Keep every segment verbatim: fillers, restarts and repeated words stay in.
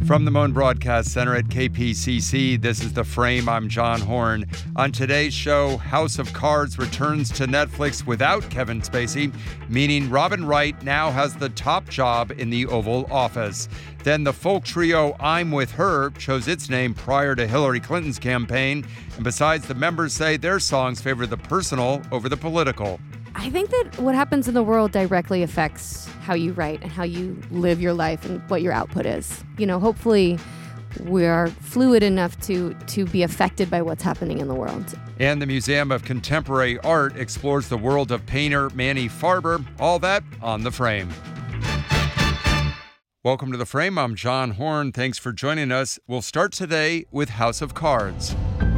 From the Moan Broadcast Center at K P C C, this is The Frame. I'm John Horn. On today's show, House of Cards returns to Netflix without Kevin Spacey, meaning Robin Wright now has the top job in the Oval Office. Then the folk trio I'm With Her chose its name prior to Hillary Clinton's campaign. And besides, the members say their songs favor the personal over the political. I think that what happens in the world directly affects how you write and how you live your life and what your output is. You know, hopefully we are fluid enough to to be affected by what's happening in the world. And the Museum of Contemporary Art explores the world of painter Manny Farber. All that on The Frame. Welcome to The Frame. I'm John Horn. Thanks for joining us. We'll start today with House of Cards.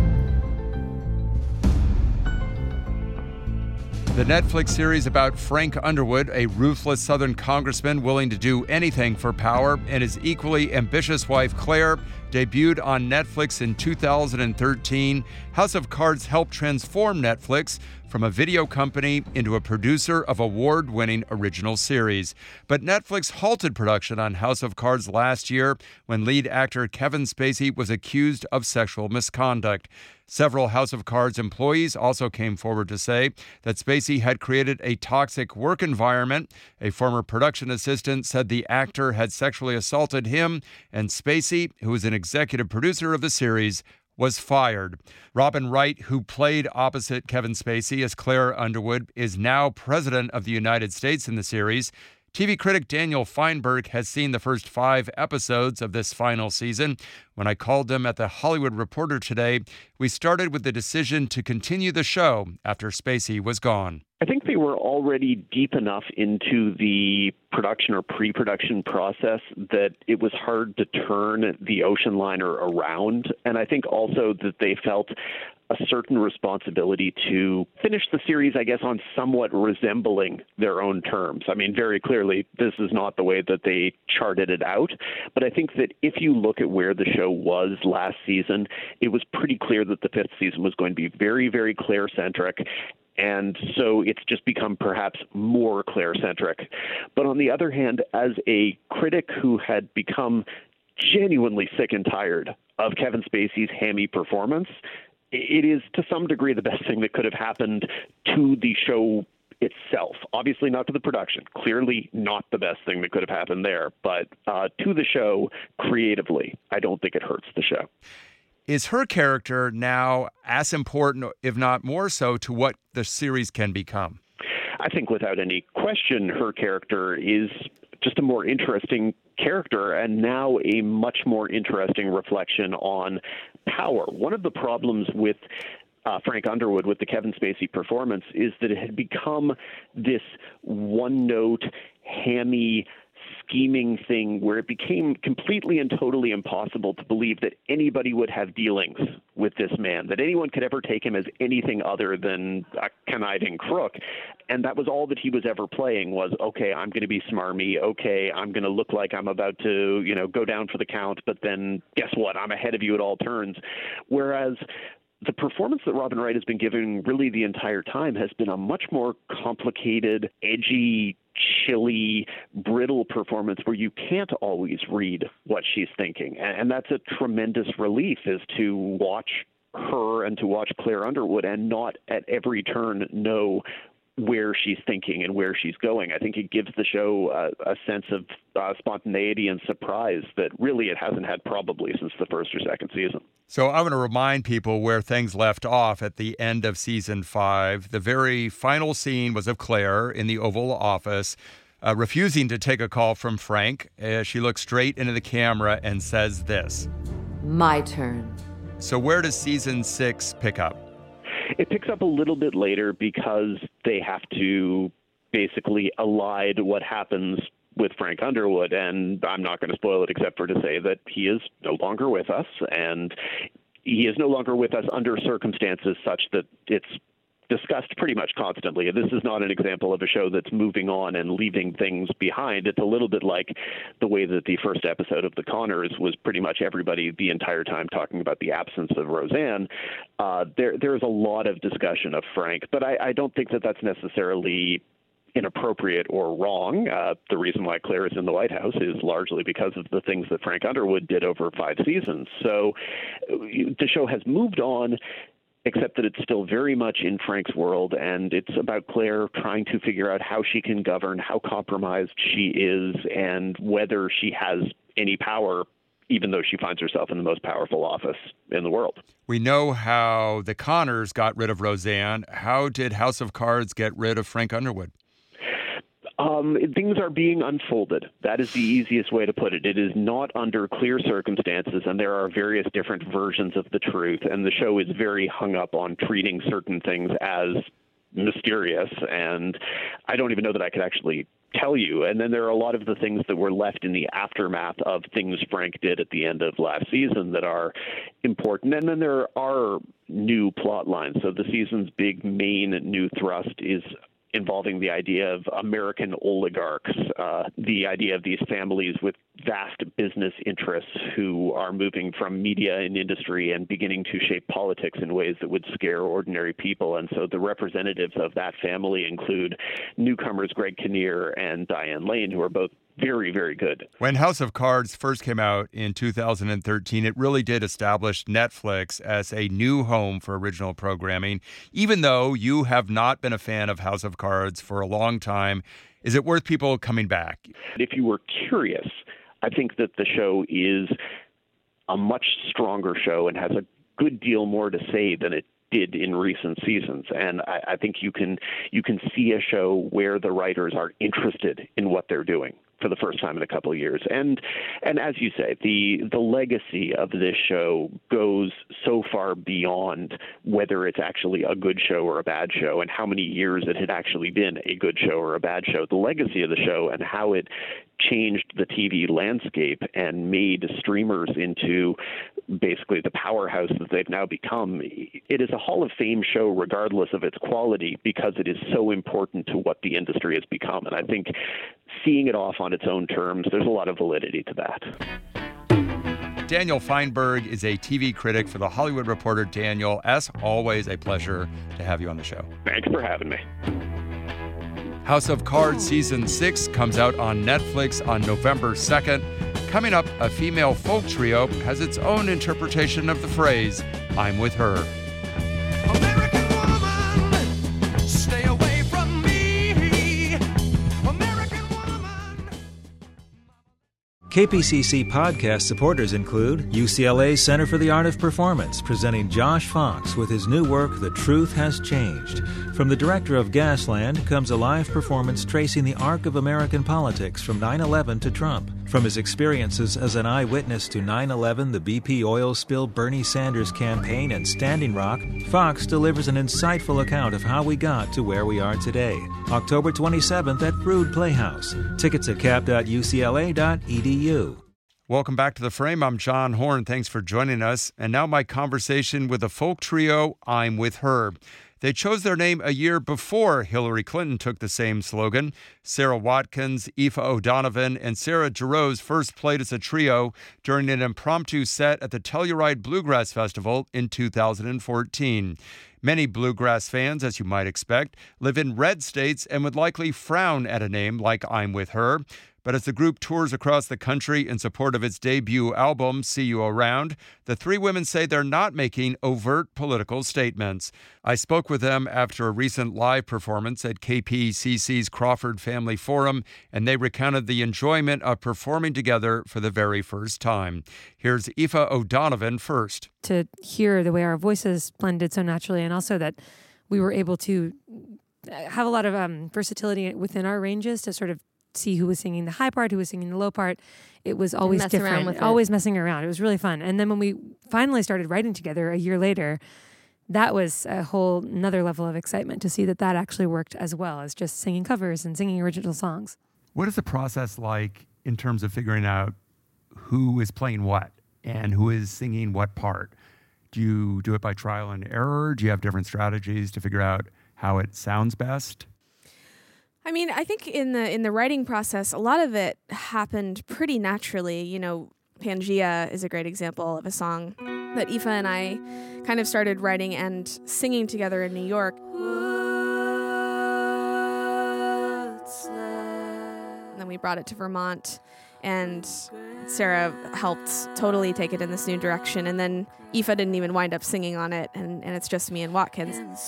The Netflix series about Frank Underwood, a ruthless Southern congressman willing to do anything for power, and his equally ambitious wife Claire, debuted on Netflix in two thousand thirteen. House of Cards helped transform Netflix from a video company into a producer of award-winning original series. But Netflix halted production on House of Cards last year when lead actor Kevin Spacey was accused of sexual misconduct. Several House of Cards employees also came forward to say that Spacey had created a toxic work environment. A former production assistant said the actor had sexually assaulted him, and Spacey, who is an executive producer of the series, was fired. Robin Wright, who played opposite Kevin Spacey as Claire Underwood, is now president of the United States in the series. T V critic Daniel Feinberg has seen the first five episodes of this final season. When I called him at the Hollywood Reporter today, we started with the decision to continue the show after Spacey was gone. I think they were already deep enough into the production or pre-production process that it was hard to turn the ocean liner around. And I think also that they felt a certain responsibility to finish the series, I guess, on somewhat resembling their own terms. I mean, very clearly, this is not the way that they charted it out. But I think that if you look at where the show was last season, it was pretty clear that the fifth season was going to be very, very Claire-centric. And so it's just become perhaps more Claire-centric. But on the other hand, as a critic who had become genuinely sick and tired of Kevin Spacey's hammy performance, it is to some degree the best thing that could have happened to the show itself. Obviously not to the production. Clearly not the best thing that could have happened there. But uh, to the show, creatively, I don't think it hurts the show. Is her character now as important, if not more so, to what the series can become? I think without any question, her character is just a more interesting character and now a much more interesting reflection on power. One of the problems with uh, Frank Underwood, with the Kevin Spacey performance, is that it had become this one-note, hammy, scheming thing where it became completely and totally impossible to believe that anybody would have dealings with this man, that anyone could ever take him as anything other than a conniving crook. And that was all that he was ever playing was, okay, I'm going to be smarmy. Okay, I'm going to look like I'm about to, you know, go down for the count. But then guess what? I'm ahead of you at all turns. Whereas the performance that Robin Wright has been giving really the entire time has been a much more complicated, edgy, chilly, brittle performance where you can't always read what she's thinking. And that's a tremendous relief, is to watch her and to watch Claire Underwood and not at every turn know where she's thinking and where she's going. I think it gives the show a, a sense of uh, spontaneity and surprise that really it hasn't had probably since the first or second season. So I want to remind people where things left off at the end of season five. The very final scene was of Claire in the Oval Office, uh, refusing to take a call from Frank. Uh, she looks straight into the camera and says this: "My turn." So where does season six pick up? It picks up a little bit later because they have to basically elide what happens with Frank Underwood, and I'm not going to spoil it except for to say that he is no longer with us, and he is no longer with us under circumstances such that it's discussed pretty much constantly. This is not an example of a show that's moving on and leaving things behind. It's a little bit like the way that the first episode of The Conners was pretty much everybody the entire time talking about the absence of Roseanne. Uh, there, there's a lot of discussion of Frank, but I, I don't think that that's necessarily inappropriate or wrong. Uh, the reason why Claire is in the White House is largely because of the things that Frank Underwood did over five seasons. So the show has moved on, except that it's still very much in Frank's world, and it's about Claire trying to figure out how she can govern, how compromised she is, and whether she has any power, even though she finds herself in the most powerful office in the world. We know how the Connors got rid of Roseanne. How did House of Cards get rid of Frank Underwood? Um, things are being unfolded. That is the easiest way to put it. It is not under clear circumstances, and there are various different versions of the truth, and the show is very hung up on treating certain things as mysterious, and I don't even know that I could actually tell you. And then there are a lot of the things that were left in the aftermath of things Frank did at the end of last season that are important. And then there are new plot lines. So the season's big main new thrust is involving the idea of American oligarchs, uh, the idea of these families with vast business interests who are moving from media and industry and beginning to shape politics in ways that would scare ordinary people. And so the representatives of that family include newcomers Greg Kinnear and Diane Lane, who are both very, very good. When House of Cards first came out in two thousand thirteen, it really did establish Netflix as a new home for original programming. Even though you have not been a fan of House of Cards for a long time, is it worth people coming back? If you were curious, I think that the show is a much stronger show and has a good deal more to say than it did in recent seasons. And I, I think you can you can see a show where the writers are interested in what they're doing for the first time in a couple of years. And and as you say, the the legacy of this show goes so far beyond whether it's actually a good show or a bad show and how many years it had actually been a good show or a bad show. The legacy of the show and how it changed the T V landscape and made streamers into basically the powerhouse that they've now become. It is a Hall of Fame show regardless of its quality because it is so important to what the industry has become. And I think seeing it off on its own terms, there's a lot of validity to that. Daniel Feinberg is a T V critic for The Hollywood Reporter. Daniel, as always, a pleasure to have you on the show. Thanks for having me. House of Cards Season six comes out on Netflix on November second. Coming up, a female folk trio has its own interpretation of the phrase, "I'm with her." American woman, stay away from me. American woman. K P C C podcast supporters include U C L A Center for the Art of Performance, presenting Josh Fox with his new work, The Truth Has Changed. From the director of Gasland comes a live performance tracing the arc of American politics from nine eleven to Trump. From his experiences as an eyewitness to nine eleven, the B P oil spill, Bernie Sanders campaign, and Standing Rock, Fox delivers an insightful account of how we got to where we are today. October twenty-seventh at Brood Playhouse. Tickets at cap dot u c l a dot e d u. Welcome back to The Frame. I'm John Horn. Thanks for joining us. And now my conversation with the folk trio, I'm With Her. They chose their name a year before Hillary Clinton took the same slogan. Sarah Watkins, Aoife O'Donovan, and Sarah Jarosz first played as a trio during an impromptu set at the Telluride Bluegrass Festival in two thousand fourteen. Many bluegrass fans, as you might expect, live in red states and would likely frown at a name like I'm With Her. But as the group tours across the country in support of its debut album, See You Around, the three women say they're not making overt political statements. I spoke with them after a recent live performance at K P C C's Crawford Family Forum, and they recounted the enjoyment of performing together for the very first time. Here's Aoife O'Donovan first. To hear the way our voices blended so naturally, and also that we were able to have a lot of um, versatility within our ranges to sort of see who was singing the high part, who was singing the low part. It was always mess around different, with it. always messing around. It was really fun. And then when we finally started writing together a year later, that was a whole another level of excitement to see that that actually worked as well as just singing covers and singing original songs. What is the process like in terms of figuring out who is playing what and who is singing what part? Do you do it by trial and error? Do you have different strategies to figure out how it sounds best? I mean, I think in the in the writing process, a lot of it happened pretty naturally. You know, Pangea is a great example of a song that Aoife and I kind of started writing and singing together in New York. and we brought it to Vermont. And Sarah helped totally take it in this new direction. And then Aoife didn't even wind up singing on it, and, and it's just me and Watkins. And the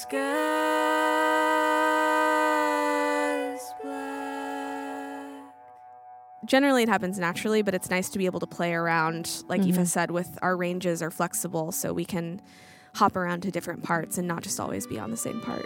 sky's black. Generally, it happens naturally, but it's nice to be able to play around, like Mhm. Aoife said, with our ranges are flexible, so we can hop around to different parts and not just always be on the same part.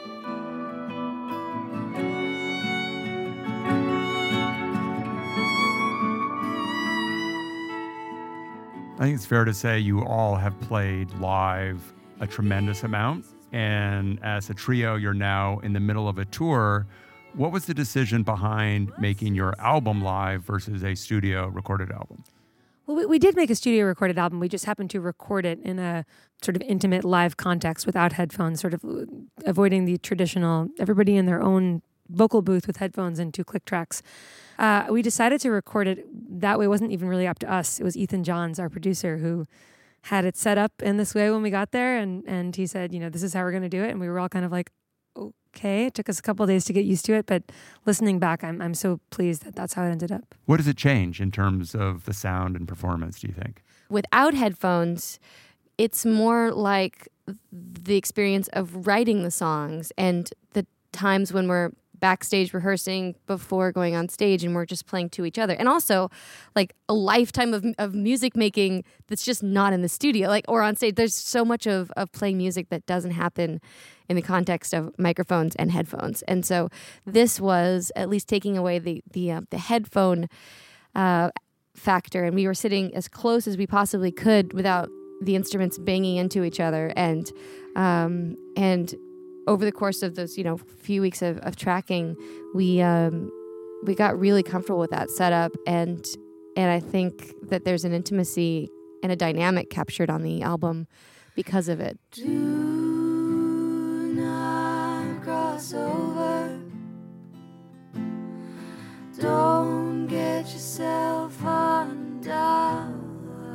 I think it's fair to say you all have played live a tremendous amount. And as a trio, you're now in the middle of a tour. What was the decision behind making your album live versus a studio recorded album? Well, we, we did make a studio recorded album. We just happened to record it in a sort of intimate live context without headphones, sort of avoiding the traditional, everybody in their own vocal booth with headphones and two click tracks. Uh, we decided to record it that way. It wasn't even really up to us. It was Ethan Johns, our producer, who had it set up in this way when we got there. And, and he said, you know, this is how we're going to do it. And we were all kind of like, okay. It took us a couple of days to get used to it. But listening back, I'm I'm so pleased that that's how it ended up. What does it change in terms of the sound and performance, do you think? Without headphones, it's more like the experience of writing the songs and the times when we're backstage rehearsing before going on stage and we're just playing to each other. And also like a lifetime of, of music making that's just not in the studio, like, or on stage. There's so much of, of playing music that doesn't happen in the context of microphones and headphones. And so this was at least taking away the, the, uh, the headphone uh, factor. And we were sitting as close as we possibly could without the instruments banging into each other. And, um, and, over the course of those, you know, few weeks of, of tracking, we um, we got really comfortable with that setup, and and I think that there's an intimacy and a dynamic captured on the album because of it. Do not cross over. Don't get yourself undone.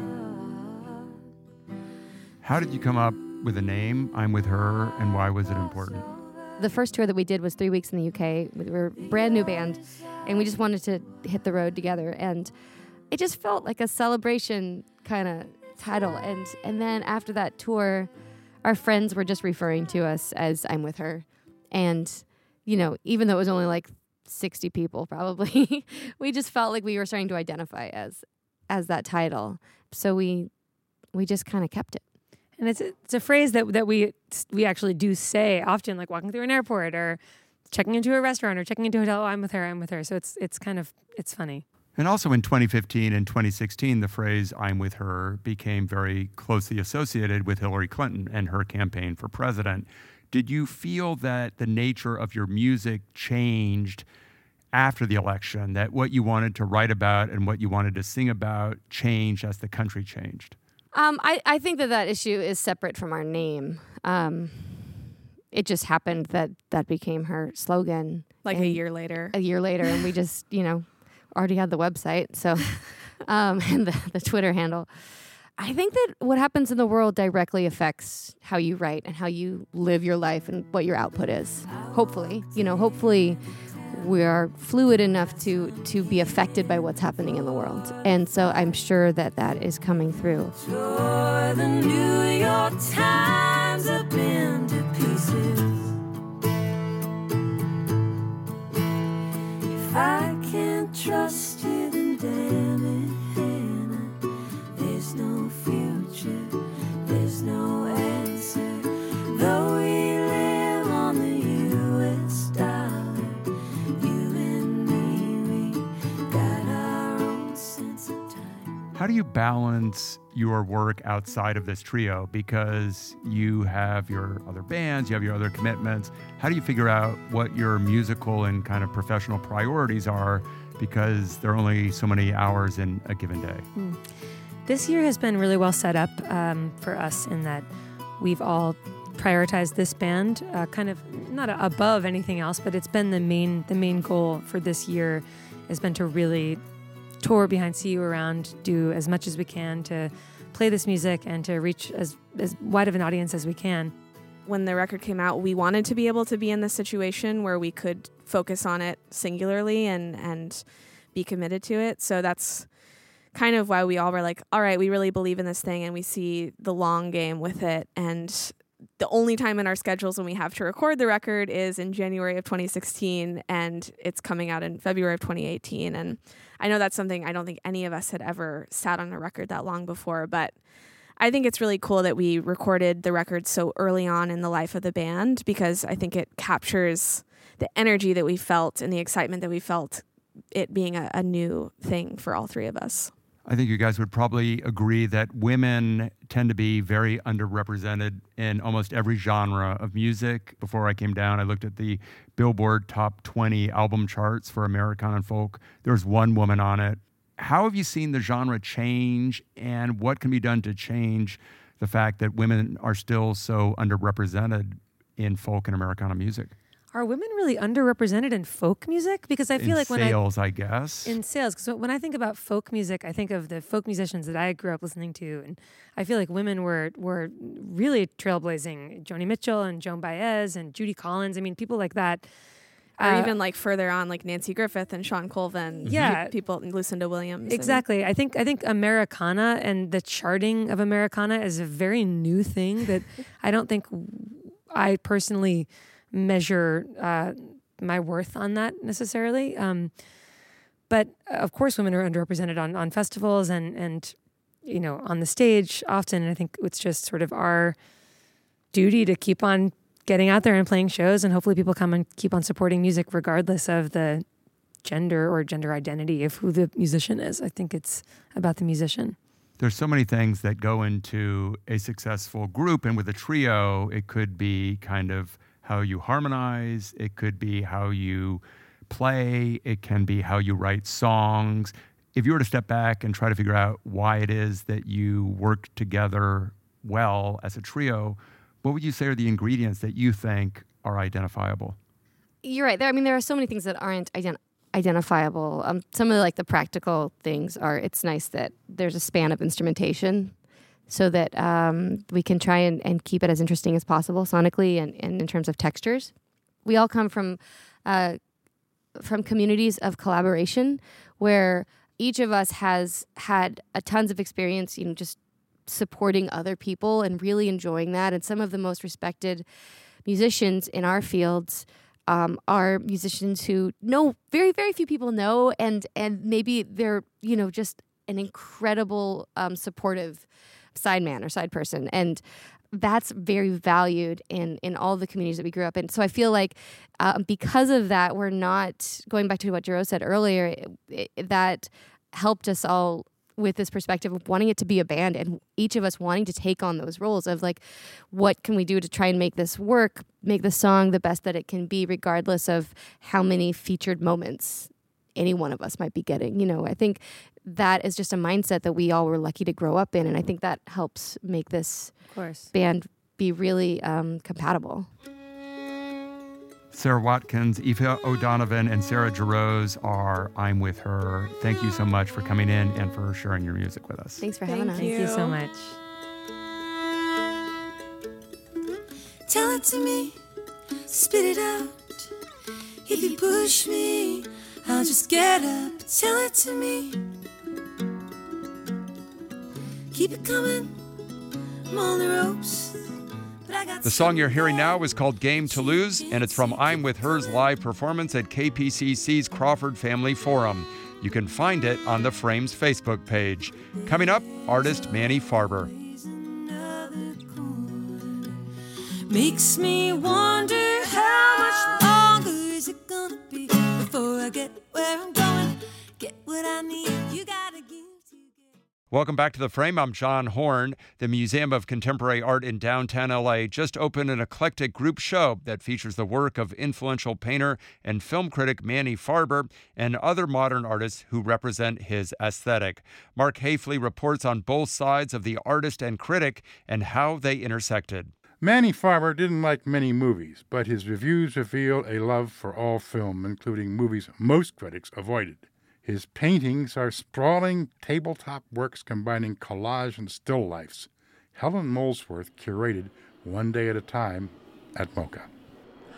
How did you come up with a name, I'm With Her, and why was it important? The first tour that we did was three weeks in the U K. We were a brand new band, and we just wanted to hit the road together. And it just felt like a celebration kind of title. And and then after that tour, our friends were just referring to us as I'm With Her. And, you know, even though it was only like sixty people probably, we just felt like we were starting to identify as as that title. So we we just kind of kept it. And it's it's a phrase that that we we actually do say often, like walking through an airport or checking into a restaurant or checking into a hotel. Oh, I'm with her. I'm with her. So it's it's kind of it's funny. And also in twenty fifteen and twenty sixteen, the phrase I'm With Her became very closely associated with Hillary Clinton and her campaign for president. Did you feel that the nature of your music changed after the election, that what you wanted to write about and what you wanted to sing about changed as the country changed? Um, I, I think that that issue is separate from our name. Um, it just happened that that became her slogan. Like a year later. A year later, and we just, you know, already had the website, so um, and the, the Twitter handle. I think that what happens in the world directly affects how you write and how you live your life and what your output is. Hopefully, you know, hopefully we are fluid enough to to be affected by what's happening in the world. And so I'm sure that that is coming through. Tore the New York Times up into pieces. If I can't trust you, then damn it, Hannah. There's no future, there's no answer. Though we live on the U S dollar, you and me, we got our own sense of time. How do you balance your work outside of this trio? Because you have your other bands, you have your other commitments. How do you figure out what your musical and kind of professional priorities are? Because there are only so many hours in a given day. Mm. This year has been really well set up um, for us in that we've all prioritized this band uh, kind of not a, above anything else, but it's been the main the main goal for this year has been to really tour behind See You Around, do as much as we can to play this music and to reach as, as wide of an audience as we can. When the record came out, we wanted to be able to be in this situation where we could focus on it singularly and, and be committed to it. So that's kind of why we all were like, all right, we really believe in this thing and we see the long game with it. And the only time in our schedules when we have to record the record is in January of twenty sixteen, and it's coming out in February of twenty eighteen. And I know that's something I don't think any of us had ever sat on a record that long before, but I think it's really cool that we recorded the record so early on in the life of the band, because I think it captures the energy that we felt and the excitement that we felt, it being a, a new thing for all three of us. I think you guys would probably agree that women tend to be very underrepresented in almost every genre of music. Before I came down, I looked at the Billboard Top twenty album charts for Americana and folk. There's one woman on it. How have you seen the genre change, and what can be done to change the fact that women are still so underrepresented in folk and Americana music? Are women really underrepresented in folk music? Because I feel in like when sales, I, I guess. In sales, because when I think about folk music, I think of the folk musicians that I grew up listening to, and I feel like women were were really trailblazing. Joni Mitchell and Joan Baez and Judy Collins. I mean, people like that. Or Uh, even like further on, like Nancy Griffith and Sean Colvin. Yeah. Pe- people, Lucinda Williams. Exactly. I think I think Americana and the charting of Americana is a very new thing that I don't think I personally measure uh, my worth on that necessarily. Um, but of course, women are underrepresented on, on festivals and, and, you know, on the stage often. And I think it's just sort of our duty to keep on getting out there and playing shows, and hopefully people come and keep on supporting music regardless of the gender or gender identity of who the musician is. I think it's about the musician. There's so many things that go into a successful group, and with a trio, it could be kind of how you harmonize, it could be how you play, it can be how you write songs. If you were to step back and try to figure out why it is that you work together well as a trio, what would you say are the ingredients that you think are identifiable? You're right. There, I mean, there are so many things that aren't ident- identifiable. Um, some of like the practical things are, it's nice that there's a span of instrumentation so that um, we can try and, and keep it as interesting as possible sonically and, and in terms of textures. We all come from uh, from communities of collaboration where each of us has had a tons of experience, you know, just supporting other people and really enjoying that. And some of the most respected musicians in our fields um, are musicians who know very, very few people know, and and maybe they're, you know, just an incredible um, supportive side man or side person. And that's very valued in, in all the communities that we grew up in. So I feel like uh, because of that, we're not, going back to what Jero said earlier, it, it, that helped us all with this perspective of wanting it to be a band and each of us wanting to take on those roles of like, what can we do to try and make this work, make the song the best that it can be, regardless of how many featured moments any one of us might be getting. You know, I think that is just a mindset that we all were lucky to grow up in. And I think that helps make this Of course. band be really um, compatible. Sarah Watkins, Aoife O'Donovan, and Sarah Jarosz are I'm With Her. Thank you so much for coming in and for sharing your music with us. Thanks for Thank having us. Thank you so much. Tell it to me, spit it out. If you push me, I'll just get up. Tell it to me. Keep it coming, I'm on the ropes. But I got The song you're hearing now is called Game to Lose, and it's from I'm With Her's live performance at K P C C's Crawford Family Forum. You can find it on the Frames Facebook page. Coming up, artist Manny Farber. Makes me wonder how much longer is it gonna be before I get where I'm going, get what I need. You gotta give to get. Welcome back to The Frame. I'm John Horn. The Museum of Contemporary Art in downtown L A just opened an eclectic group show that features the work of influential painter and film critic Manny Farber and other modern artists who represent his aesthetic. Mark Hafley reports on both sides of the artist and critic and how they intersected. Manny Farber didn't like many movies, but his reviews reveal a love for all film, including movies most critics avoided. His paintings are sprawling tabletop works combining collage and still lifes. Helen Molesworth curated One Day at a Time at MoCA. I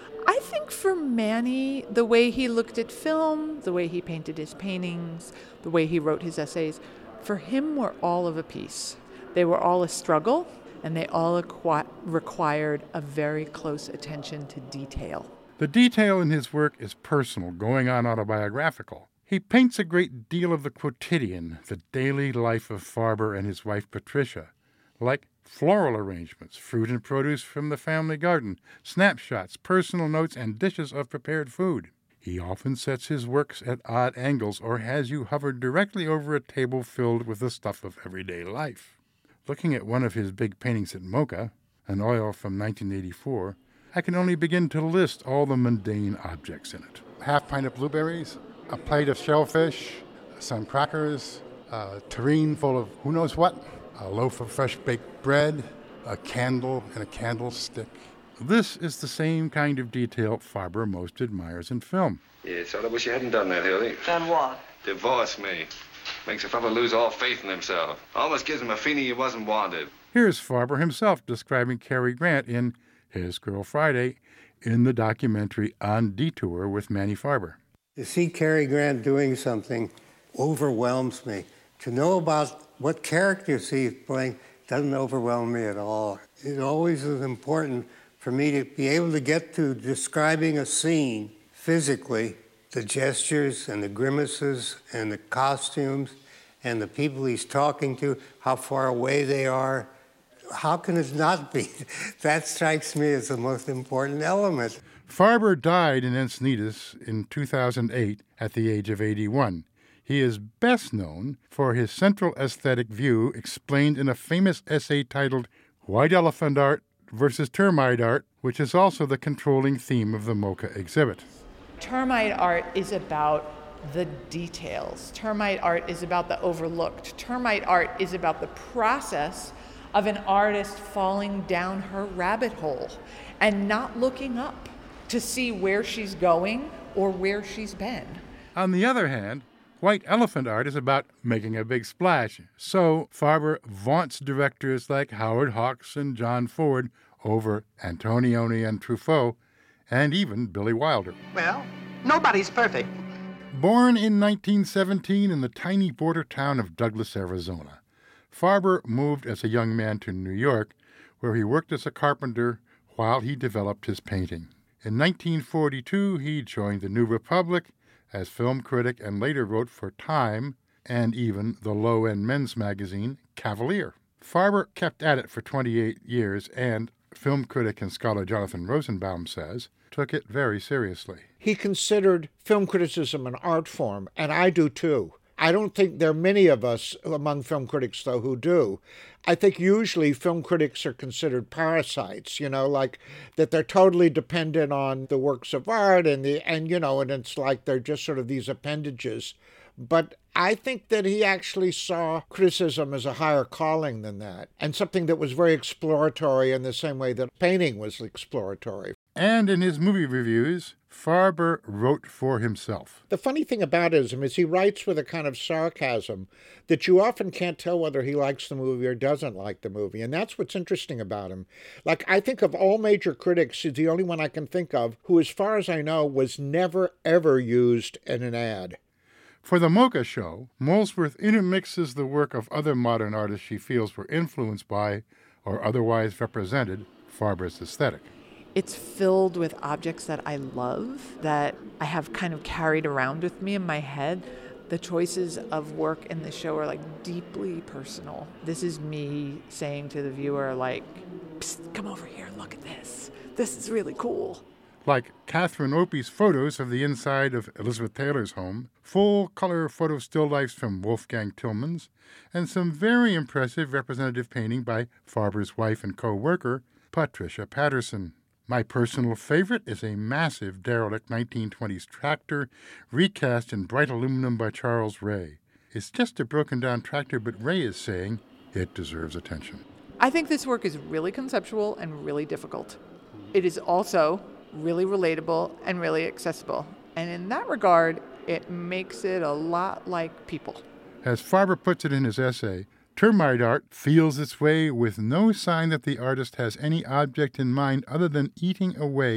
think for Manny, the way he looked at film, the way he painted his paintings, the way he wrote his essays, for him were all of a piece. They were all a struggle, and they all acqui- required a very close attention to detail. The detail in his work is personal, going on autobiographical. He paints a great deal of the quotidian, the daily life of Farber and his wife Patricia, like floral arrangements, fruit and produce from the family garden, snapshots, personal notes, and dishes of prepared food. He often sets his works at odd angles or has you hover directly over a table filled with the stuff of everyday life. Looking at one of his big paintings at MoCA, an oil from nineteen eighty-four, I can only begin to list all the mundane objects in it. Half pint of blueberries, a plate of shellfish, some crackers, a tureen full of who knows what, a loaf of fresh baked bread, a candle, and a candlestick. This is the same kind of detail Farber most admires in film. Yes, I wish you hadn't done that, Hildy. Done what? Divorce me. Makes a fellow lose all faith in himself. Almost gives him a feeling he wasn't wanted. Here's Farber himself describing Cary Grant in His Girl Friday in the documentary On Detour with Manny Farber. To see Cary Grant doing something overwhelms me. To know about what characters he's playing doesn't overwhelm me at all. It always is important for me to be able to get to describing a scene physically, the gestures and the grimaces and the costumes and the people he's talking to, how far away they are. How can it not be? That strikes me as the most important element. Farber died in Encinitas in two thousand eight at the age of eighty-one. He is best known for his central aesthetic view explained in a famous essay titled White Elephant Art versus Termite Art, which is also the controlling theme of the MoCA exhibit. Termite art is about the details. Termite art is about the overlooked. Termite art is about the process of an artist falling down her rabbit hole and not looking up to see where she's going or where she's been. On the other hand, White Elephant Art is about making a big splash. So Farber vaunts directors like Howard Hawks and John Ford over Antonioni and Truffaut, and even Billy Wilder. Well, nobody's perfect. Born in nineteen seventeen in the tiny border town of Douglas, Arizona, Farber moved as a young man to New York, where he worked as a carpenter while he developed his painting. In nineteen forty-two, he joined the New Republic as film critic and later wrote for Time and even the low-end men's magazine, Cavalier. Farber kept at it for twenty-eight years and, film critic and scholar Jonathan Rosenbaum says, took it very seriously. He considered film criticism an art form, and I do too. I don't think there are many of us among film critics, though, who do. I think usually film critics are considered parasites, you know, like that they're totally dependent on the works of art and, the and you know, and it's like they're just sort of these appendages. But I think that he actually saw criticism as a higher calling than that, and something that was very exploratory in the same way that painting was exploratory. And in his movie reviews, Farber wrote for himself. The funny thing about him is he writes with a kind of sarcasm that you often can't tell whether he likes the movie or doesn't like the movie, and that's what's interesting about him. Like, I think of all major critics, he's the only one I can think of who, as far as I know, was never, ever used in an ad. For the MoCA show, Molesworth intermixes the work of other modern artists she feels were influenced by or otherwise represented Farber's aesthetic. It's filled with objects that I love, that I have kind of carried around with me in my head. The choices of work in the show are like deeply personal. This is me saying to the viewer, like, psst, come over here, look at this. This is really cool. Like Catherine Opie's photos of the inside of Elizabeth Taylor's home, full-color photo still lifes from Wolfgang Tillmans, and some very impressive representative painting by Farber's wife and co-worker, Patricia Patterson. My personal favorite is a massive derelict nineteen twenties tractor recast in bright aluminum by Charles Ray. It's just a broken-down tractor, but Ray is saying it deserves attention. I think this work is really conceptual and really difficult. It is also really relatable and really accessible. And in that regard, it makes it a lot like people. As Farber puts it in his essay, termite art feels its way with no sign that the artist has any object in mind other than eating away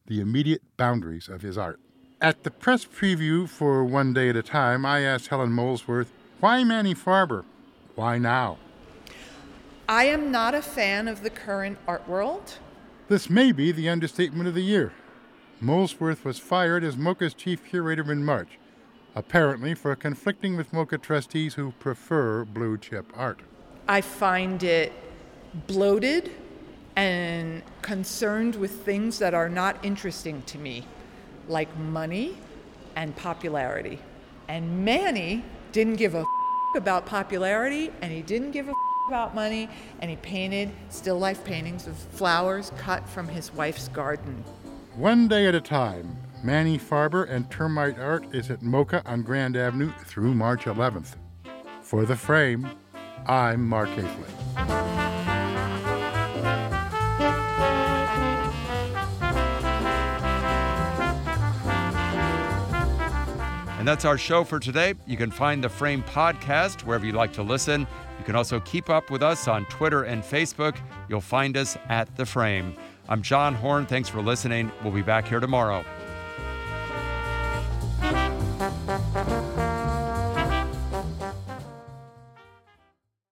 the immediate boundaries of his art. At the press preview for One Day at a Time, I asked Helen Molesworth, why Manny Farber? Why now? I am not a fan of the current art world. This may be the understatement of the year. Molesworth was fired as MoCA's chief curator in March, apparently for conflicting with MoCA trustees who prefer blue chip art. I find it bloated and concerned with things that are not interesting to me, like money and popularity. And Manny didn't give a f- about popularity, and he didn't give a f- about money, and he painted still life paintings of flowers cut from his wife's garden. One Day at a Time, Manny Farber and Termite Art is at MoCA on Grand Avenue through March eleventh. For The Frame, I'm Mark Hafley. And that's our show for today. You can find The Frame podcast wherever you like to listen. You can also keep up with us on Twitter and Facebook. You'll find us at The Frame. I'm John Horn. Thanks for listening. We'll be back here tomorrow.